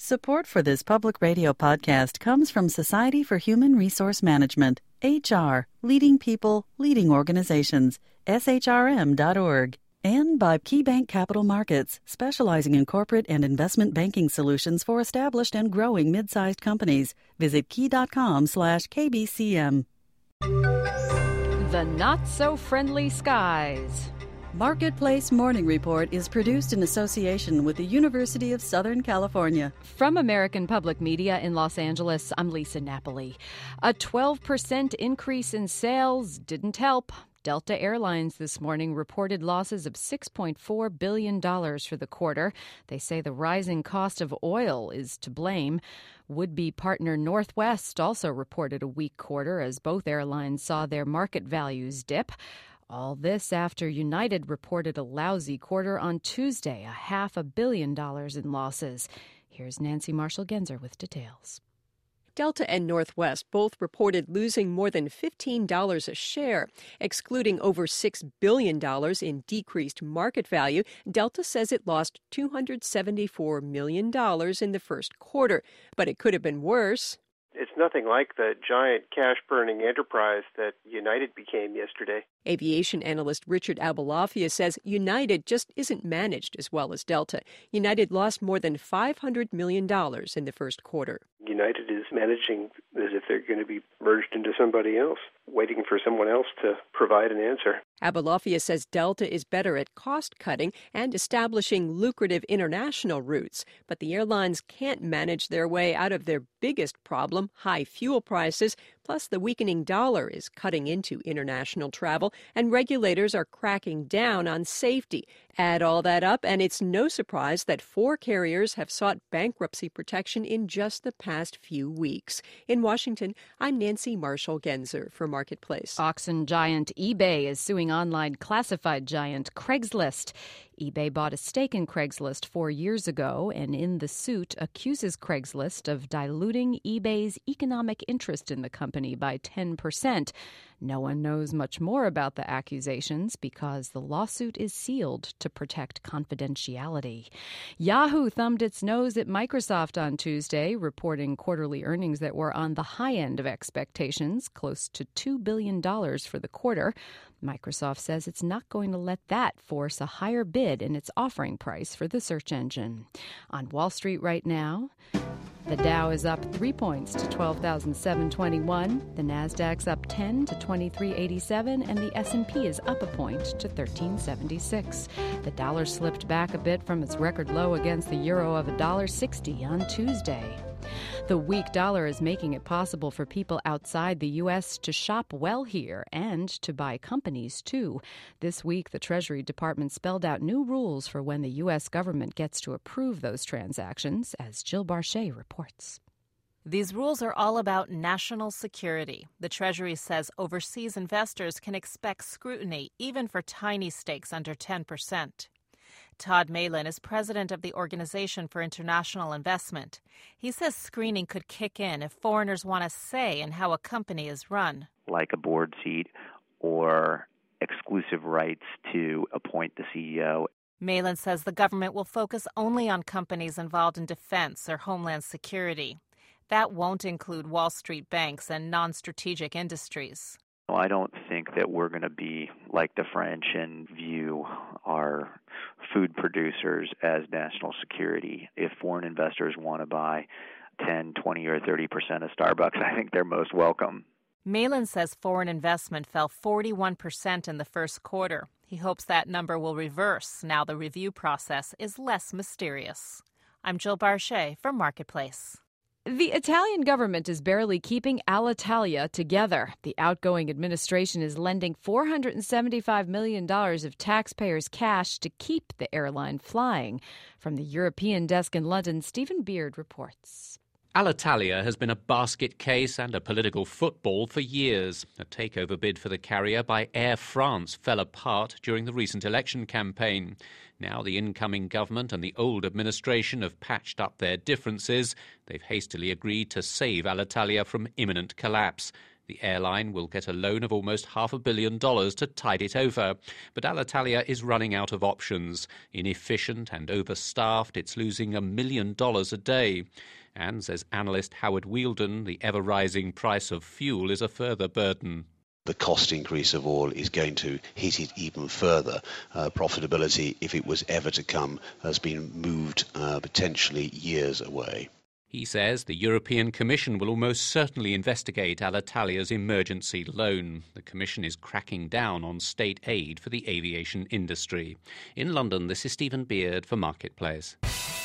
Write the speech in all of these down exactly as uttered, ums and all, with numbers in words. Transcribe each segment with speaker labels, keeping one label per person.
Speaker 1: Support for this public radio podcast comes from Society for Human Resource Management, H R, leading people, leading organizations, S H R M dot org, and by KeyBank Capital Markets, specializing in corporate and investment banking solutions for established and growing mid-sized companies. Visit key.com slash KBCM.
Speaker 2: The Not-So-Friendly Skies.
Speaker 1: Marketplace Morning Report is produced in association with the University of Southern California.
Speaker 2: From American Public Media in Los Angeles, I'm Lisa Napoli. A twelve percent increase in sales didn't help. Delta Airlines this morning reported losses of six point four billion dollars for the quarter. They say the rising cost of oil is to blame. Would-be partner Northwest also reported a weak quarter as both airlines saw their market values dip. All this after United reported a lousy quarter on Tuesday, a half a billion dollars in losses. Here's Nancy Marshall-Genzer with details.
Speaker 3: Delta and Northwest both reported losing more than fifteen dollars a share. Excluding over six billion dollars in decreased market value, Delta says it lost two hundred seventy-four million dollars in the first quarter. But it could have been worse.
Speaker 4: It's nothing like the giant cash-burning enterprise that United became yesterday.
Speaker 3: Aviation analyst Richard Abulafia says United just isn't managed as well as Delta. United lost more than five hundred million dollars in the first quarter.
Speaker 4: United is managing as if they're going to be merged into somebody else, waiting for someone else to provide an answer.
Speaker 3: Abulafia says Delta is better at cost-cutting and establishing lucrative international routes, but the airlines can't manage their way out of their biggest problem, high fuel prices, plus the weakening dollar is cutting into international travel, and regulators are cracking down on safety. Add all that up, and it's no surprise that four carriers have sought bankruptcy protection in just the past few weeks. In Washington, I'm Nancy Marshall-Genzer for Marketplace.
Speaker 2: Auction giant eBay is suing online classified giant Craigslist. eBay bought a stake in Craigslist four years ago, and in the suit accuses Craigslist of diluting eBay's economic interest in the company by ten percent. No one knows much more about the accusations because the lawsuit is sealed to protect confidentiality. Yahoo thumbed its nose at Microsoft on Tuesday, reporting quarterly earnings that were on the high end of expectations, close to two billion dollars for the quarter. Microsoft says it's not going to let that force a higher bid in its offering price for the search engine. On Wall Street right now, the Dow is up three points to twelve thousand seven hundred twenty-one. The Nasdaq's up ten to twenty-three eighty-seven, and the S and P is up a point to thirteen seventy-six. The dollar slipped back a bit from its record low against the euro of one dollar sixty on Tuesday. The weak dollar is making it possible for people outside the U S to shop well here and to buy companies, too. This week, the Treasury Department spelled out new rules for when the U S government gets to approve those transactions, as Jill Barchet reports.
Speaker 5: These rules are all about national security. The Treasury says overseas investors can expect scrutiny, even for tiny stakes under ten percent. Todd Malin is president of the Organization for International Investment. He says screening could kick in if foreigners want a say in how a company is run.
Speaker 6: Like a board seat or exclusive rights to appoint the C E O.
Speaker 5: Malin says the government will focus only on companies involved in defense or homeland security. That won't include Wall Street banks and non-strategic industries.
Speaker 6: I don't think that we're going to be like the French and view our food producers as national security. If foreign investors want to buy ten, twenty, or thirty percent of Starbucks, I think they're most welcome.
Speaker 5: Malin says foreign investment fell forty-one percent in the first quarter. He hopes that number will reverse now the review process is less mysterious. I'm Jill Barchet for Marketplace.
Speaker 2: The Italian government is barely keeping Alitalia together. The outgoing administration is lending four hundred seventy-five million dollars of taxpayers' cash to keep the airline flying. From the European desk in London, Stephen Beard reports.
Speaker 7: Alitalia has been a basket case and a political football for years. A takeover bid for the carrier by Air France fell apart during the recent election campaign. Now the incoming government and the old administration have patched up their differences. They've hastily agreed to save Alitalia from imminent collapse. The airline will get a loan of almost half a billion dollars to tide it over. But Alitalia is running out of options. Inefficient and overstaffed, it's losing a million dollars a day. And, says analyst Howard Wheeldon, the ever-rising price of fuel is a further burden.
Speaker 8: The cost increase of oil is going to hit it even further. Uh, profitability, if it was ever to come, has been moved uh, potentially years away.
Speaker 7: He says the European Commission will almost certainly investigate Alitalia's emergency loan. The Commission is cracking down on state aid for the aviation industry. In London, this is Stephen Beard for Marketplace.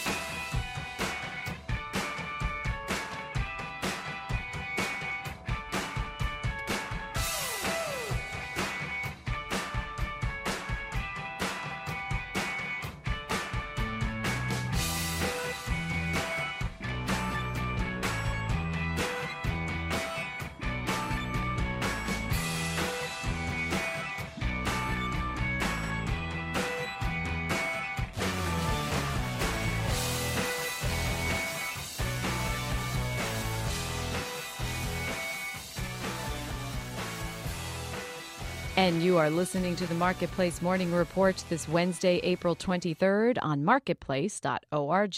Speaker 2: And you are listening to the Marketplace Morning Report this Wednesday, April twenty-third on marketplace dot org.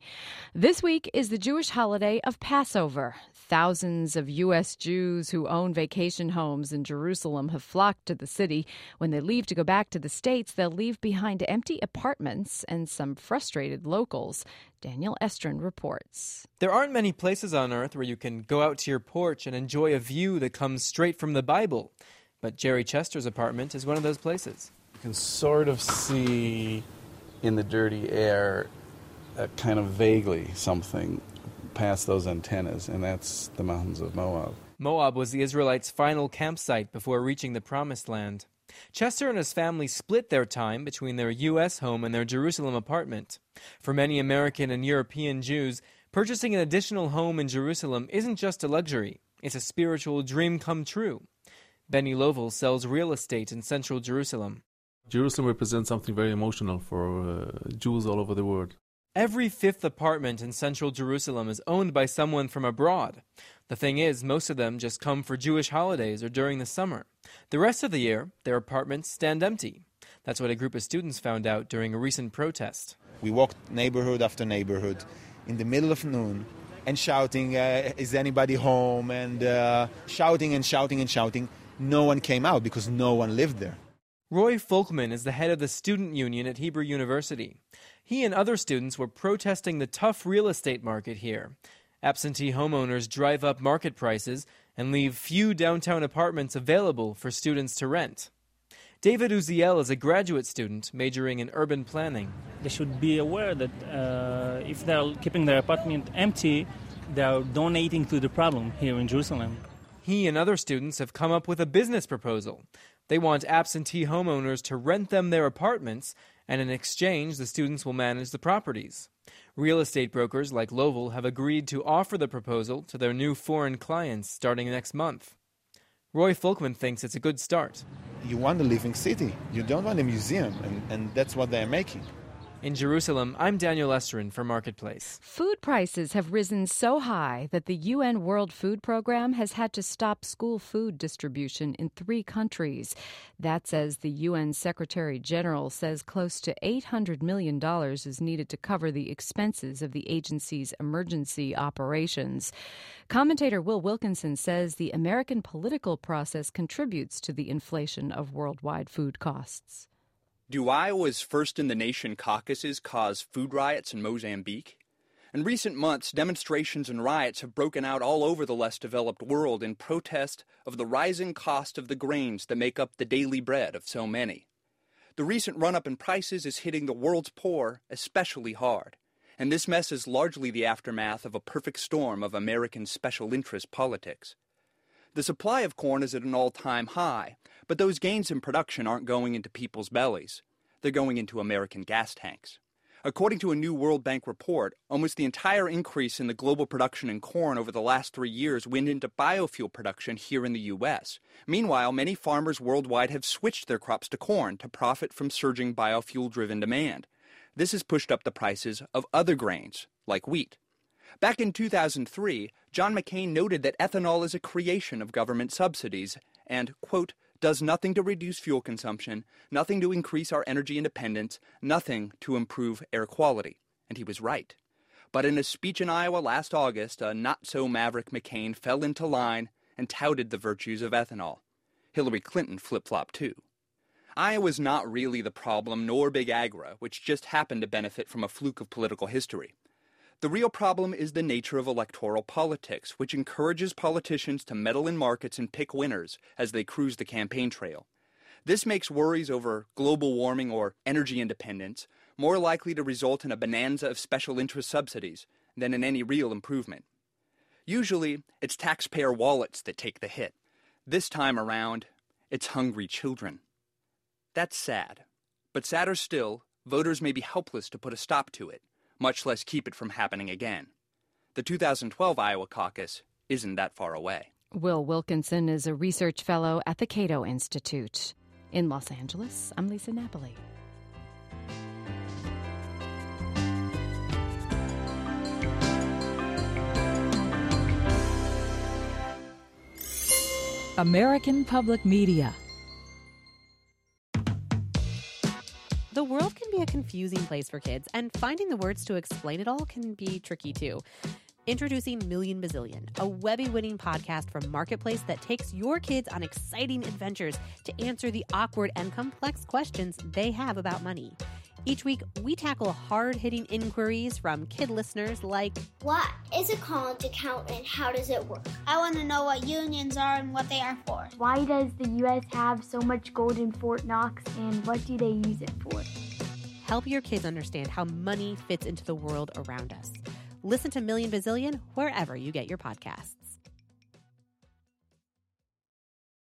Speaker 2: This week is the Jewish holiday of Passover. Thousands of U S Jews who own vacation homes in Jerusalem have flocked to the city. When they leave to go back to the States, they'll leave behind empty apartments and some frustrated locals. Daniel Estrin reports.
Speaker 9: There aren't many places on earth where you can go out to your porch and enjoy a view that comes straight from the Bible. But Jerry Chester's apartment is one of those places.
Speaker 10: You can sort of see in the dirty air uh, kind of vaguely something past those antennas, and that's the mountains of Moab.
Speaker 9: Moab was the Israelites' final campsite before reaching the Promised Land. Chester and his family split their time between their U S home and their Jerusalem apartment. For many American and European Jews, purchasing an additional home in Jerusalem isn't just a luxury. It's a spiritual dream come true. Benny Lovell sells real estate in central Jerusalem.
Speaker 11: Jerusalem represents something very emotional for uh, Jews all over the world.
Speaker 9: Every fifth apartment in central Jerusalem is owned by someone from abroad. The thing is, most of them just come for Jewish holidays or during the summer. The rest of the year, their apartments stand empty. That's what a group of students found out during a recent protest.
Speaker 12: We walked neighborhood after neighborhood in the middle of noon and shouting, uh, is anybody home? And uh, shouting and shouting and shouting. No one came out because no one lived there.
Speaker 9: Roy Folkman is the head of the student union at Hebrew University. He and other students were protesting the tough real estate market here. Absentee homeowners drive up market prices and leave few downtown apartments available for students to rent. David Uziel is a graduate student majoring in urban planning.
Speaker 13: They should be aware that uh, if they're keeping their apartment empty, they are donating to the problem here in Jerusalem.
Speaker 9: He and other students have come up with a business proposal. They want absentee homeowners to rent them their apartments, and in exchange, the students will manage the properties. Real estate brokers like Lovell have agreed to offer the proposal to their new foreign clients starting next month. Roy Folkman thinks it's a good start.
Speaker 12: You want a living city. You don't want a museum, and, and that's what they're making.
Speaker 9: In Jerusalem, I'm Daniel Estrin for Marketplace.
Speaker 2: Food prices have risen so high that the U N World Food Program has had to stop school food distribution in three countries. That's as the U N Secretary General says close to eight hundred million dollars is needed to cover the expenses of the agency's emergency operations. Commentator Will Wilkinson says the American political process contributes to the inflation of worldwide food costs.
Speaker 14: Do Iowa's first-in-the-nation caucuses cause food riots in Mozambique? In recent months, demonstrations and riots have broken out all over the less developed world in protest of the rising cost of the grains that make up the daily bread of so many. The recent run-up in prices is hitting the world's poor especially hard, and this mess is largely the aftermath of a perfect storm of American special interest politics. The supply of corn is at an all-time high, but those gains in production aren't going into people's bellies. They're going into American gas tanks. According to a new World Bank report, almost the entire increase in the global production in corn over the last three years went into biofuel production here in the U S. Meanwhile, many farmers worldwide have switched their crops to corn to profit from surging biofuel-driven demand. This has pushed up the prices of other grains, like wheat. Back in two thousand three, John McCain noted that ethanol is a creation of government subsidies and, quote, does nothing to reduce fuel consumption, nothing to increase our energy independence, nothing to improve air quality. And he was right. But in a speech in Iowa last August, a not-so-maverick McCain fell into line and touted the virtues of ethanol. Hillary Clinton flip-flopped too. Iowa's not really the problem, nor Big Agra, which just happened to benefit from a fluke of political history. The real problem is the nature of electoral politics, which encourages politicians to meddle in markets and pick winners as they cruise the campaign trail. This makes worries over global warming or energy independence more likely to result in a bonanza of special interest subsidies than in any real improvement. Usually, it's taxpayer wallets that take the hit. This time around, it's hungry children. That's sad. But sadder still, voters may be helpless to put a stop to it, much less keep it from happening again. The two thousand twelve Iowa caucus isn't that far away.
Speaker 2: Will Wilkinson is a research fellow at the Cato Institute. In Los Angeles, I'm Lisa Napoli.
Speaker 15: American Public Media.
Speaker 16: The world can be a confusing place for kids, and finding the words to explain it all can be tricky too. Introducing Million Bazillion, a Webby-winning podcast from Marketplace that takes your kids on exciting adventures to answer the awkward and complex questions they have about money. Each week, we tackle hard-hitting inquiries from kid listeners like,
Speaker 17: what is a college account and how does it work? I want to know what unions are and what they are for.
Speaker 18: Why does the U S have so much gold in Fort Knox and what do they use it for?
Speaker 16: Help your kids understand how money fits into the world around us. Listen to Million Bazillion wherever you get your podcasts.